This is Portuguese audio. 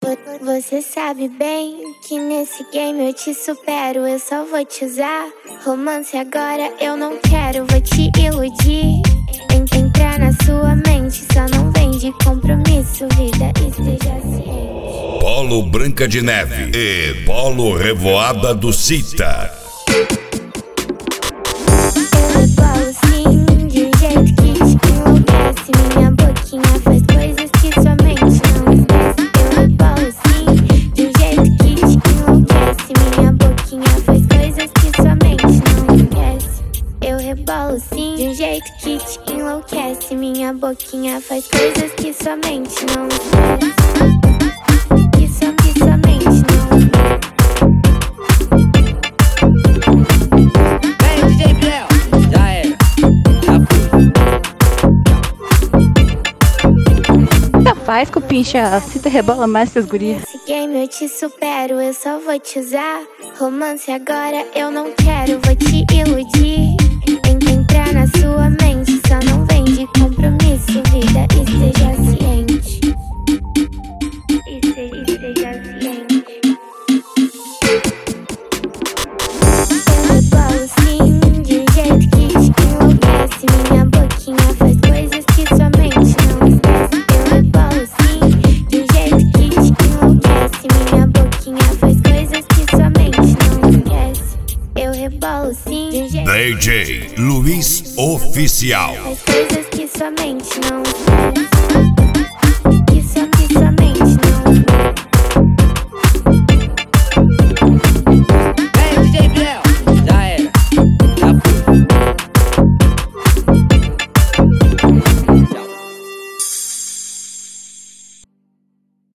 Você sabe bem que nesse game eu te supero. Eu só vou te usar. Romance agora eu não quero. Vou te iludir, entrar na sua mente. Só não vem de compromisso, vida, esteja ciente. Polo Branca de Neve e Polo Revoada do Cita. Eu rebolo sim, de um jeito que te enlouquece. Minha boquinha faz coisas que sua mente não esquece. Eu rebolo sim, de um jeito que te enlouquece. Minha boquinha faz coisas que sua mente não esquece. Eu rebolo sim, de um jeito que te enlouquece. Minha boquinha faz coisas que sua mente não esquece. Que sua mente não esquece. Vem, DJ Biel, já era, já foi. Faz, cupincha, a Cita rebola mais que as gurias. Nesse game eu te supero, eu só vou te usar. Romance agora eu não quero, vou te iludir, entrar na sua mente. Só não vem de compromisso, vida, esteja ciente. Esteja ciente. Eu rebolo sim, de um jeito que te enlouquece. Minha boquinha faz coisas que sua mente não esquece. Eu rebolo sim, de um jeito que te enlouquece. Minha boquinha faz coisas que sua mente não esquece. Eu rebolo sim, de um jeito DJ Luiz Oficial. faz coisas que sua mente não